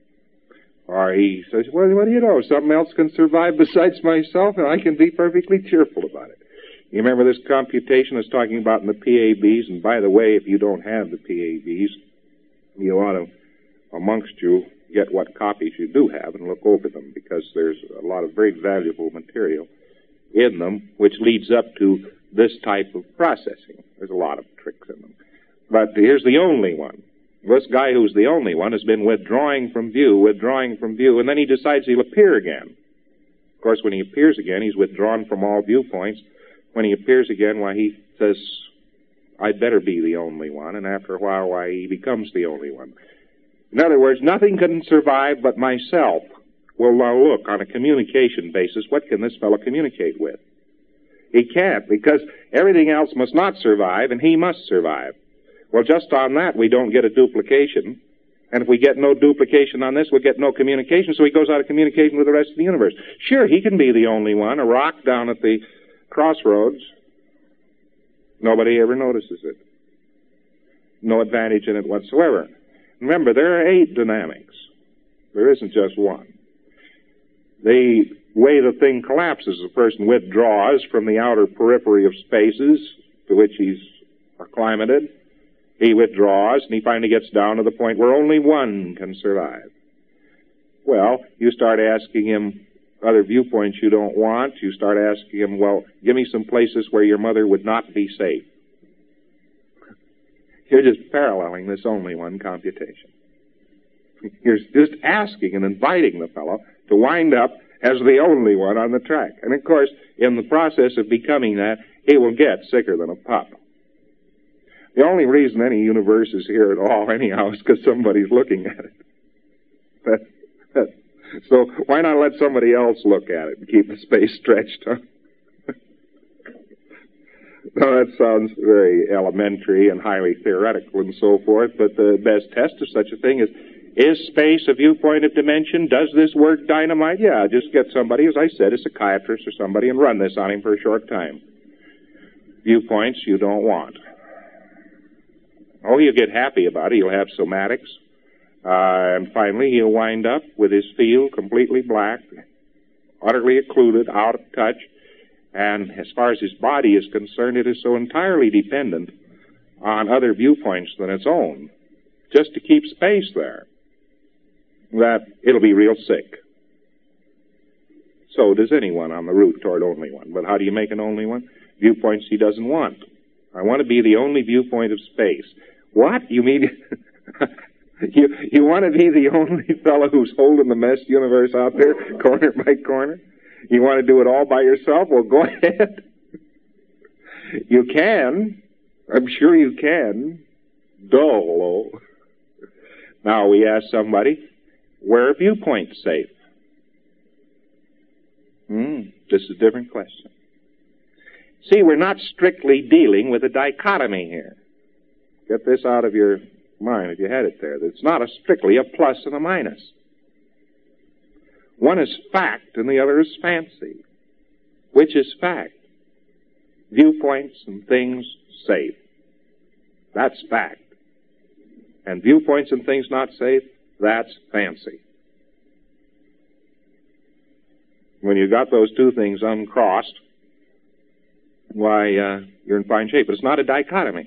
Or he says, well, what do you know, something else can survive besides myself, and I can be perfectly cheerful about it. You remember this computation I was talking about in the P A Bs, and by the way, if you don't have the P A Bs, you ought to, amongst you, get what copies you do have and look over them, because there's a lot of very valuable material in them, which leads up to this type of processing. There's a lot of tricks in them. But here's the only one. This guy who's the only one has been withdrawing from view, withdrawing from view, and then he decides he'll appear again. Of course, when he appears again, he's withdrawn from all viewpoints. When he appears again, why, he says, I'd better be the only one, and after a while, why, he becomes the only one. In other words, nothing can survive but myself. Well, now look, on a communication basis, what can this fellow communicate with? He can't, because everything else must not survive, and he must survive. Well, just on that, we don't get a duplication. And if we get no duplication on this, we'll get no communication, so he goes out of communication with the rest of the universe. Sure, he can be the only one, a rock down at the crossroads. Nobody ever notices it. no advantage in it whatsoever. Remember, there are eight dynamics. There isn't just one. The way the thing collapses, the person withdraws from the outer periphery of spaces to which he's acclimated. He withdraws, and he finally gets down to the point where only one can survive. Well, you start asking him other viewpoints you don't want. You start asking him, well, give me some places where your mother would not be safe. You're just paralleling this only one computation. You're just asking and inviting the fellow to wind up as the only one on the track. And, of course, in the process of becoming that, he will get sicker than a pup. The only reason any universe is here at all, anyhow, is because somebody's looking at it. That, that, so why not let somebody else look at it and keep the space stretched, huh? Now, that sounds very elementary and highly theoretical and so forth, but the best test of such a thing is, is space a viewpoint of dimension? Does this work dynamite? Yeah, just get somebody, as I said, a psychiatrist or somebody, and run this on him for a short time. Viewpoints you don't want. Oh, he'll get happy about it. He'll have somatics. Uh, and finally, he'll wind up with his field completely black, utterly occluded, out of touch. And as far as his body is concerned, it is so entirely dependent on other viewpoints than its own, just to keep space there, that it'll be real sick. So does anyone on the route toward only one. But how do you make an only one? Viewpoints he doesn't want. I want to be the only viewpoint of space. What? You mean you you want to be the only fellow who's holding the mesh universe out there, corner by corner? You want to do it all by yourself? Well, go ahead. You can. I'm sure you can. Dull, oh. Now we ask somebody, where are viewpoints safe? Hmm, this is a different question. See, we're not strictly dealing with a dichotomy here. Get this out of your mind if you had it there. It's not a strictly a plus and a minus. One is fact and the other is fancy. Which is fact? Viewpoints and things safe. That's fact. And viewpoints and things not safe, that's fancy. When you got those two things uncrossed, why, uh, you're in fine shape. But it's not a dichotomy.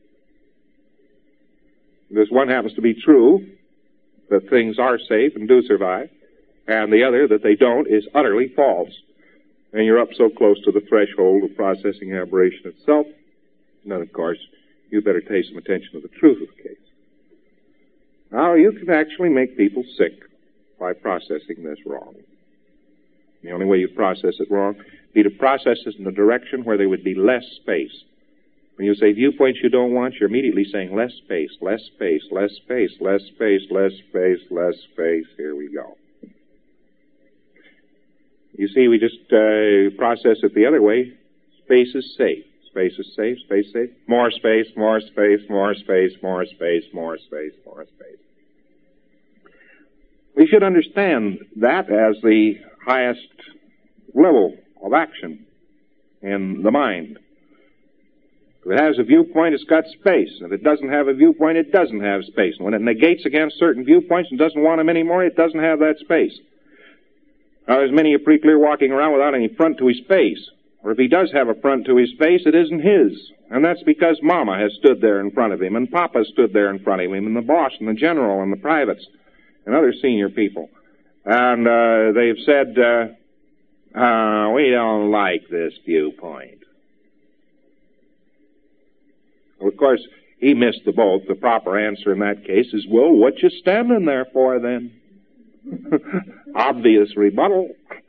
This one happens to be true, that things are safe and do survive, and the other, that they don't, is utterly false. And you're up so close to the threshold of processing aberration itself, and then, of course, you better pay some attention to the truth of the case. Now, you can actually make people sick by processing this wrong. The only way you process it wrong would be to process it in a direction where there would be less space. When you say viewpoints you don't want, you're immediately saying less space, less space, less space, less space, less space, less space. Here we go. You see, we just uh, process it the other way. Space is safe. Space is safe, space safe. More space, more space, more space, more space, more space, more space. We should understand that as the highest level of action in the mind. If it has a viewpoint, it's got space. If it doesn't have a viewpoint, it doesn't have space. And when it negates against certain viewpoints and doesn't want them anymore, it doesn't have that space. Now, there's many a pre-clear walking around without any front to his space. Or if he does have a front to his space, it isn't his. And that's because Mama has stood there in front of him, and Papa stood there in front of him, and the boss, and the general, and the privates, and other senior people. And uh, they've said, uh, uh, we don't like this viewpoint. Well, of course, he missed the boat. The proper answer in that case is, well, what you standing there for, then? Obvious rebuttal.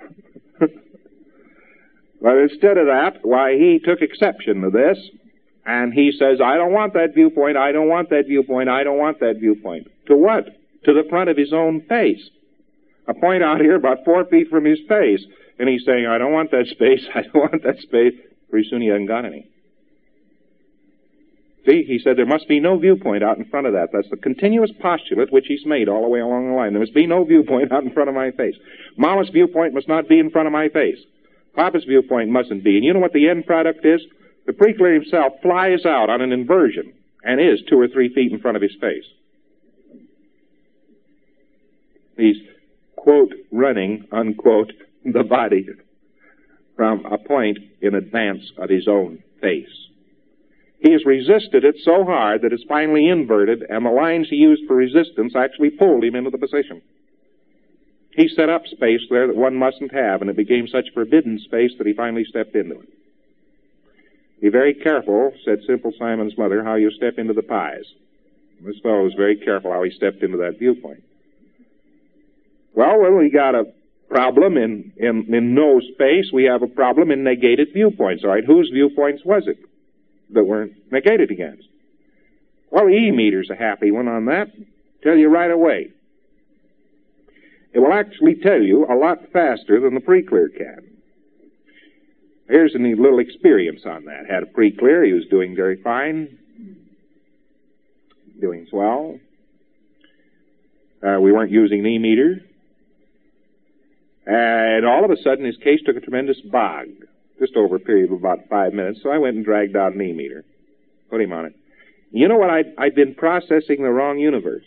But instead of that, why, he took exception to this, and he says, I don't want that viewpoint, I don't want that viewpoint, I don't want that viewpoint. To what? To the front of his own face. A point out here about four feet from his face. And he's saying, I don't want that space, I don't want that space. Pretty soon he hasn't got any. See, he said there must be no viewpoint out in front of that. That's the continuous postulate which he's made all the way along the line. There must be no viewpoint out in front of my face. Mama's viewpoint must not be in front of my face. Papa's viewpoint mustn't be. And you know what the end product is? The pre-clear himself flies out on an inversion and is two or three feet in front of his face. He's, quote, running, unquote, the body from a point in advance of his own face. He has resisted it so hard that it's finally inverted, and the lines he used for resistance actually pulled him into the position. He set up space there that one mustn't have, and it became such forbidden space that he finally stepped into it. Be very careful, said Simple Simon's mother, how you step into the pies. This fellow was very careful how he stepped into that viewpoint. Well, when we got a problem in, in, in no space, we have a problem in negated viewpoints, all right? Whose viewpoints was it that were negated against? Well, the E-meter's a happy one on that. Tell you right away. It will actually tell you a lot faster than the pre-clear can. Here's a neat little experience on that. Had a pre-clear. He was doing very fine. Doing swell. Uh, we weren't using an E-meter. And all of a sudden, his case took a tremendous bog, just over a period of about five minutes. So I went and dragged out an E-meter, put him on it. You know what? I'd, I'd been processing the wrong universe.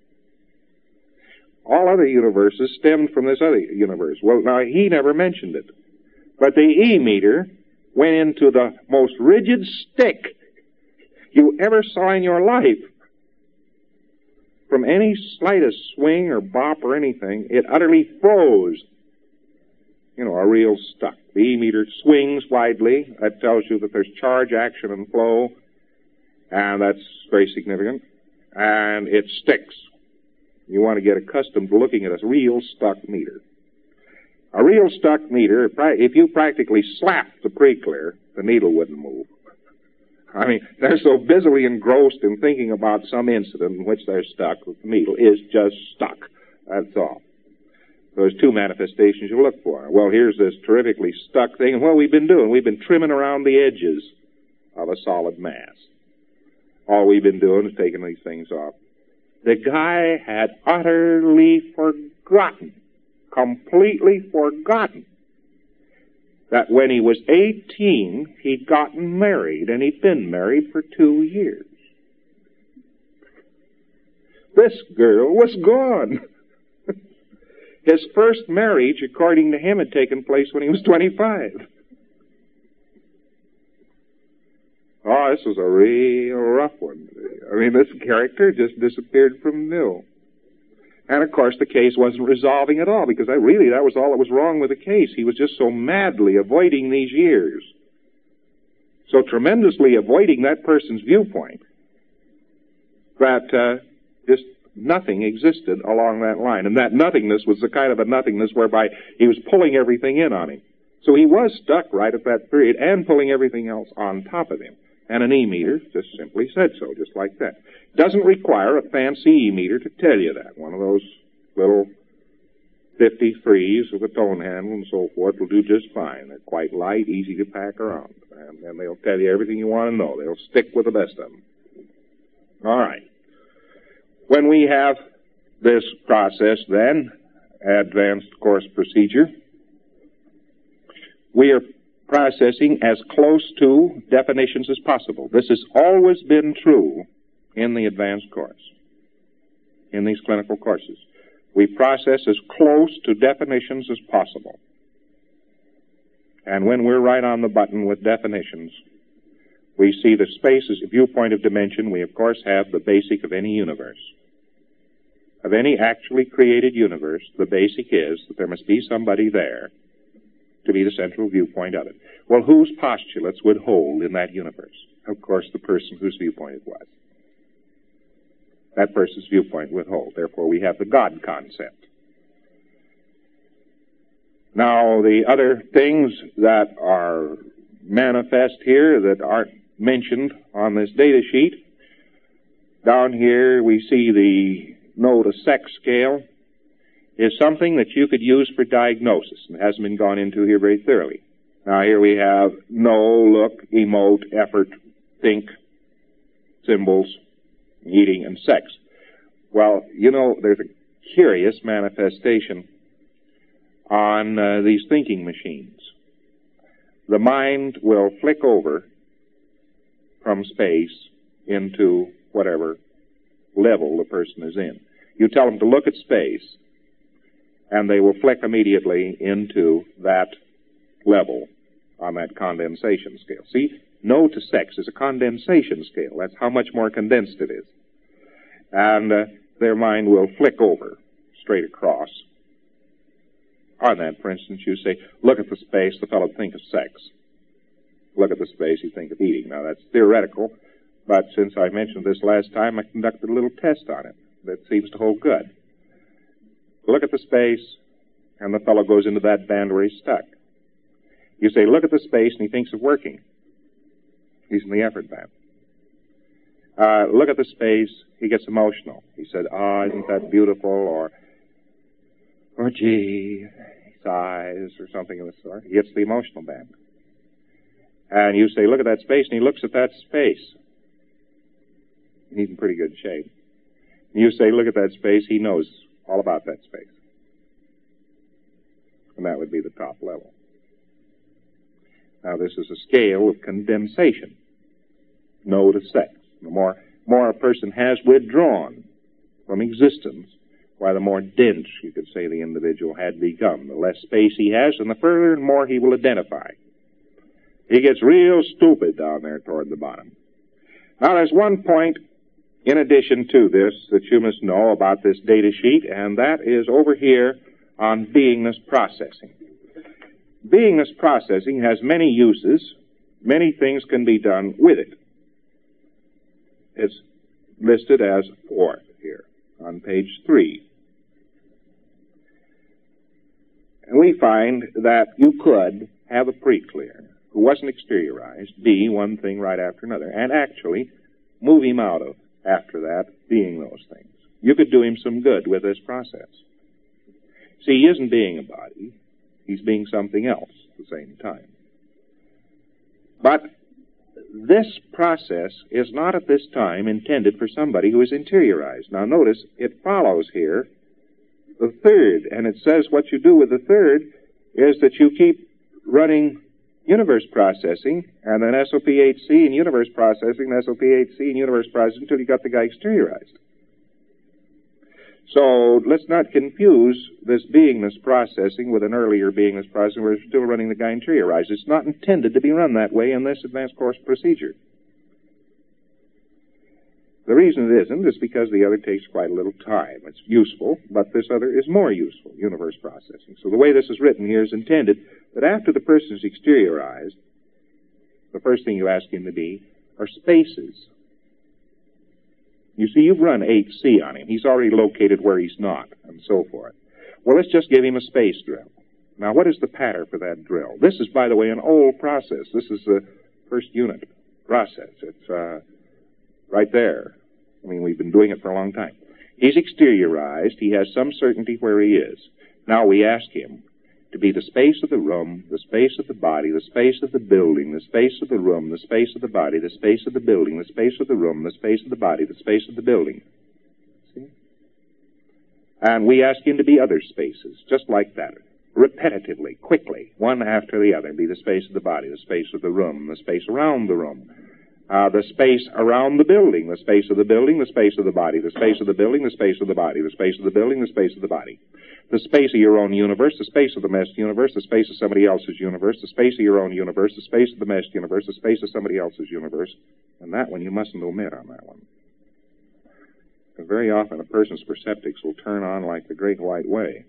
All other universes stemmed from this other universe. Well, now, he never mentioned it. But the E-meter went into the most rigid stick you ever saw in your life. From any slightest swing or bop or anything, it utterly froze. You know, a real stuck. The E-meter swings widely. That tells you that there's charge, action, and flow. And that's very significant. And it sticks. You want to get accustomed to looking at a real stuck meter. A real stuck meter, if you practically slapped the pre-clear, the needle wouldn't move. I mean, they're so busily engrossed in thinking about some incident in which they're stuck that the needle is just stuck. That's all. So there's two manifestations you look for. Well, here's this terrifically stuck thing, and what we've been doing, we've been trimming around the edges of a solid mass. All we've been doing is taking these things off. The guy had utterly forgotten, completely forgotten, that when he was eighteen, he'd gotten married, and he'd been married for two years. This girl was gone. His first marriage, according to him, had taken place when he was twenty-five. Oh, this was a real rough one. I mean, this character just disappeared from view. And, of course, the case wasn't resolving at all, because I really, that was all that was wrong with the case. He was just so madly avoiding these years, so tremendously avoiding that person's viewpoint, that uh, just nothing existed along that line. And that nothingness was the kind of a nothingness whereby he was pulling everything in on him. So he was stuck right at that period and pulling everything else on top of him. And an E-meter just simply said so, just like that. Doesn't require a fancy E-meter to tell you that. One of those little fifty-threes with a tone handle and so forth will do just fine. They're quite light, easy to pack around. And, and they'll tell you everything you want to know. They'll stick with the best of them. All right. When we have this process, then, advanced course procedure, we are processing as close to definitions as possible. This has always been true in the advanced course, in these clinical courses. We process as close to definitions as possible. And when we're right on the button with definitions, we see the space as a viewpoint of dimension. We, of course, have the basic of any universe. Of any actually created universe, the basic is that there must be somebody there to be the central viewpoint of it. Well, whose postulates would hold in that universe? Of course, the person whose viewpoint it was. That person's viewpoint would hold. Therefore, we have the God concept. Now, the other things that are manifest here that aren't mentioned on this data sheet, down here we see the no-to-sex scale, is something that you could use for diagnosis. It hasn't been gone into here very thoroughly. Now, here we have know, look, emote, effort, think, symbols, eating, and sex. Well, you know, there's a curious manifestation on uh, these thinking machines. The mind will flick over from space into whatever level the person is in. You tell them to look at space, and they will flick immediately into that level on that condensation scale. See, no to sex is a condensation scale. That's how much more condensed it is. And uh, their mind will flick over straight across. On that, for instance, you say, look at the space, the fellow think of sex. Look at the space, you think of eating. Now, that's theoretical, but since I mentioned this last time, I conducted a little test on it that seems to hold good. Look at the space, and the fellow goes into that band where he's stuck. You say, look at the space, and he thinks of working. He's in the effort band. Uh, look at the space, he gets emotional. He said, oh, isn't that beautiful, or, or gee, he sighs, or something of the sort. He gets the emotional band. And you say, look at that space, and he looks at that space. And he's in pretty good shape. And you say, look at that space, he knows all about that space. And that would be the top level. Now, this is a scale of condensation. No to sex. The more, more a person has withdrawn from existence, why, the more dense, you could say, the individual had become. The less space he has, and the further and more he will identify. He gets real stupid down there toward the bottom. Now, there's one point in addition to this that you must know about this data sheet, and that is over here on beingness processing. Beingness processing has many uses. Many things can be done with it. It's listed as fourth here on page three. And we find that you could have a pre-clear who wasn't exteriorized be one thing right after another, and actually move him out of, after that, being those things. You could do him some good with this process. See, he isn't being a body. He's being something else at the same time. But this process is not at this time intended for somebody who is interiorized. Now notice, it follows here the third, and it says what you do with the third is that you keep running universe processing, and then S O P H C and universe processing, and S O P H C and universe processing until you got the guy exteriorized. So let's not confuse this beingness processing with an earlier beingness processing where we're still running the guy interiorized. It's not intended to be run that way in this advanced course procedure. The reason it isn't is because the other takes quite a little time. It's useful, but this other is more useful, universe processing. So the way this is written here is intended that after the person is exteriorized, the first thing you ask him to be are spaces. You see, you've run H C on him. He's already located where he's not, and so forth. Well, let's just give him a space drill. Now, what is the pattern for that drill? This is, by the way, an old process. This is the first unit process. It's uh, right there. I mean, we've been doing it for a long time. He's exteriorized. He has some certainty where he is. Now we ask him to be the space of the room, the space of the body, the space of the building, the space of the room, the space of the body, the space of the building, the space of the room, the space of the body, the space of the building. See? And we ask him to be other spaces, just like that, repetitively, quickly, one after the other. Be the space of the body, the space of the room, the space around the room, uh, the space around the building, the space of the building, the space of the body, the space of the building, the space of the body, the space of the building, the space of the body. The space of your own universe, the space of the meshed universe, the space of somebody else's universe, the space of your own universe, the space of the meshed universe, the space of somebody else's universe. And that one you mustn't omit on that one. Because very often a person's perceptics will turn on like the Great White Way.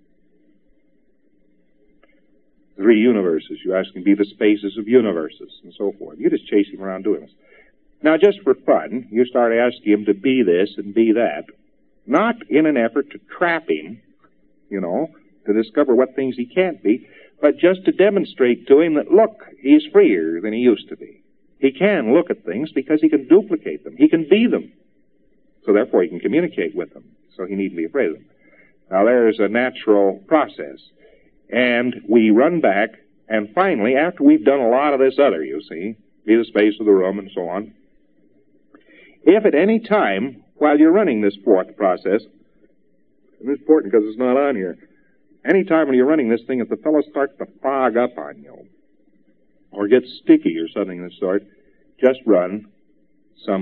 Three universes. You ask him to be the spaces of universes, and so forth. You just chase him around doing this. Now, just for fun, you start asking him to be this and be that, not in an effort to trap him, you know, to discover what things he can't be, but just to demonstrate to him that, look, he's freer than he used to be. He can look at things because he can duplicate them. He can be them. So therefore he can communicate with them. So he needn't be afraid of them. Now there's a natural process. And we run back, and finally, after we've done a lot of this other, you see, be the space of the room and so on, if at any time, while you're running this fourth process, and it's important because it's not on here, any time when you're running this thing, if the fellow starts to fog up on you, or gets sticky or something of the sort, just run some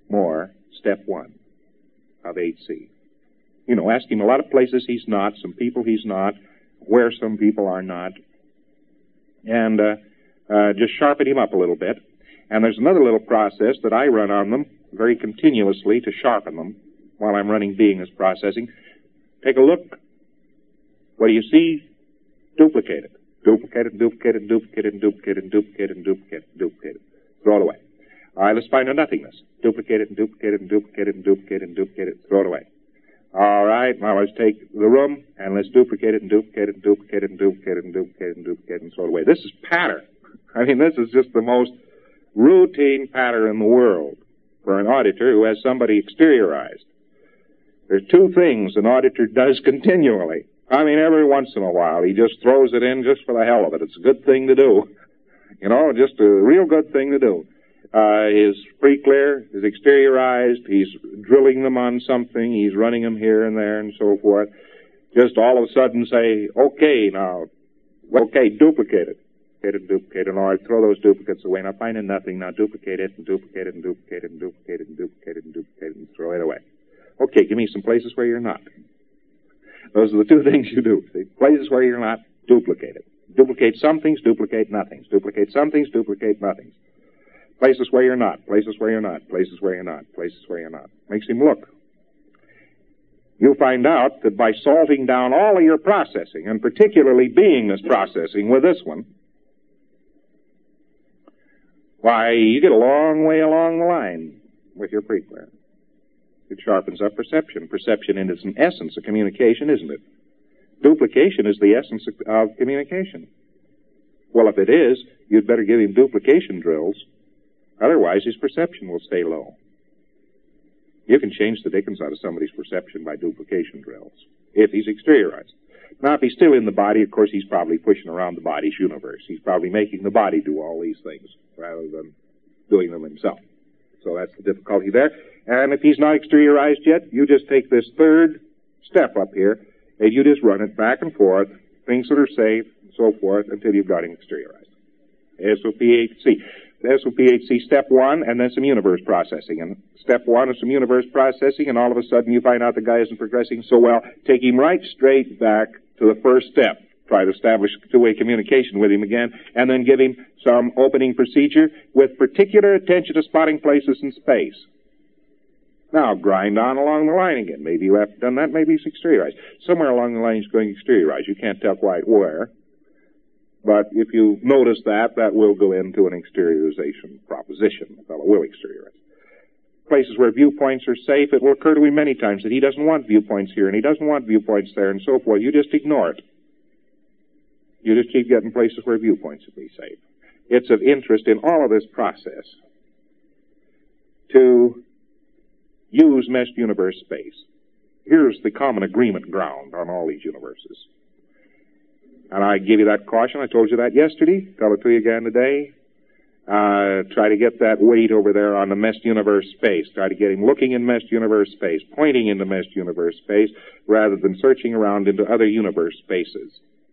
more step one of eight C. You know, ask him a lot of places he's not, some people he's not, where some people are not, and uh, uh, just sharpen him up a little bit. And there's another little process that I run on them very continuously to sharpen them while I'm running beingness processing. Take a look. What do you see? Duplicate it. Duplicate it, duplicate it, duplicate it, duplicate it, duplicate it, duplicate it, duplicate it. Throw it away. All right, let's find a nothingness. Duplicate it, and duplicate it, and duplicate it, and duplicate it, and duplicate it. Throw it away. All right, now let's take the room, and let's duplicate it, and duplicate it, and duplicate it, and duplicate it, and duplicate it, and duplicate it, and throw it away. This is pattern. I mean, this is just the most routine pattern in the world for an auditor who has somebody exteriorized. There's two things an auditor does continually. I mean, every once in a while, he just throws it in just for the hell of it. It's a good thing to do. You know, just a real good thing to do. Uh, his pre-clear is exteriorized. He's drilling them on something. He's running them here and there and so forth. Just all of a sudden say, okay, now, okay, duplicate it. Duplicate it, duplicate it. All right, throw those duplicates away. Now, find a nothing. Now, duplicate it and duplicate it and duplicate it and duplicate it and duplicate it and duplicate it and throw it away. Okay, give me some places where you're not. Those are the two things you do. See, places where you're not, duplicate it. Duplicate some things, duplicate nothings. Duplicate some things, duplicate nothings. Places where you're not, places where you're not, places where you're not, places where you're not. Makes him look. You'll find out that by salting down all of your processing, and particularly beingness processing with this one, why, you get a long way along the line with your pre-clear. It sharpens up perception. Perception is an essence of communication, isn't it? Duplication is the essence of, of communication. Well, if it is, you'd better give him duplication drills. Otherwise, his perception will stay low. You can change the dickens out of somebody's perception by duplication drills, if he's exteriorized. Now, if he's still in the body, of course, he's probably pushing around the body's universe. He's probably making the body do all these things rather than doing them himself. So that's the difficulty there. And if he's not exteriorized yet, you just take this third step up here, and you just run it back and forth, things that are safe, and so forth, until you've got him exteriorized. S O P H C. S O P H C step one, and then some universe processing. And step one is some universe processing, and all of a sudden you find out the guy isn't progressing so well. Take him right straight back to the first step. Try to establish two-way communication with him again, and then give him some opening procedure with particular attention to spotting places in space. Now, grind on along the line again. Maybe you have done that, maybe he's exteriorized. Somewhere along the line he's going exteriorized. You can't tell quite where. But if you notice that, that will go into an exteriorization proposition. The fellow will exteriorize. Places where viewpoints are safe, it will occur to him many times that he doesn't want viewpoints here and he doesn't want viewpoints there and so forth. You just ignore it. You just keep getting places where viewpoints will be safe. It's of interest in all of this process to use meshed universe space. Here's the common agreement ground on all these universes. And I give you that caution. I told you that yesterday. Tell it to you again today. Uh, try to get that weight over there on the meshed universe space. Try to get him looking in meshed universe space, pointing into meshed universe space, rather than searching around into other universe spaces.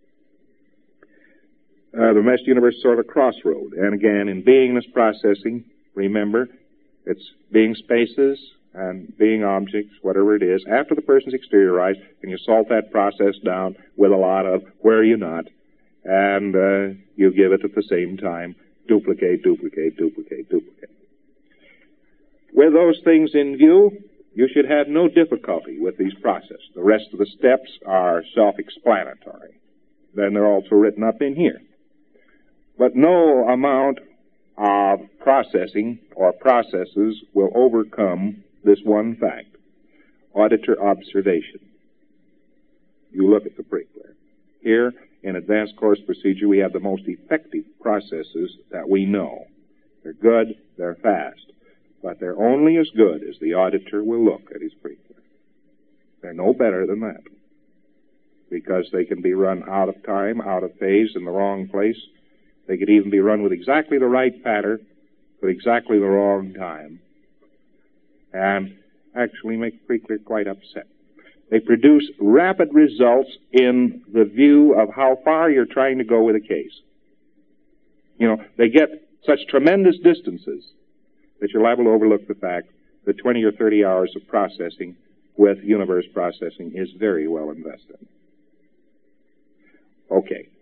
Uh, the meshed universe is sort of a crossroad. And again, in beingness processing, remember, it's being spaces and being objects, whatever it is. After the person's exteriorized, and you salt that process down with a lot of where are you not, and uh, you give it at the same time, duplicate, duplicate, duplicate, duplicate. With those things in view, you should have no difficulty with these processes. The rest of the steps are self-explanatory. Then they're also written up in here. But no amount of processing or processes will overcome this one fact: auditor observation. You look at the pre-clear. Here, in advanced course procedure, we have the most effective processes that we know. They're good, they're fast, but they're only as good as the auditor will look at his pre-clear. They're no better than that, because they can be run out of time, out of phase, in the wrong place. They could even be run with exactly the right pattern, but exactly the wrong time, and actually make the pre-clear quite upset. They produce rapid results in the view of how far you're trying to go with a case. You know, they get such tremendous distances that you're liable to overlook the fact the twenty or thirty hours of processing with Universe Processing is very well invested. Okay.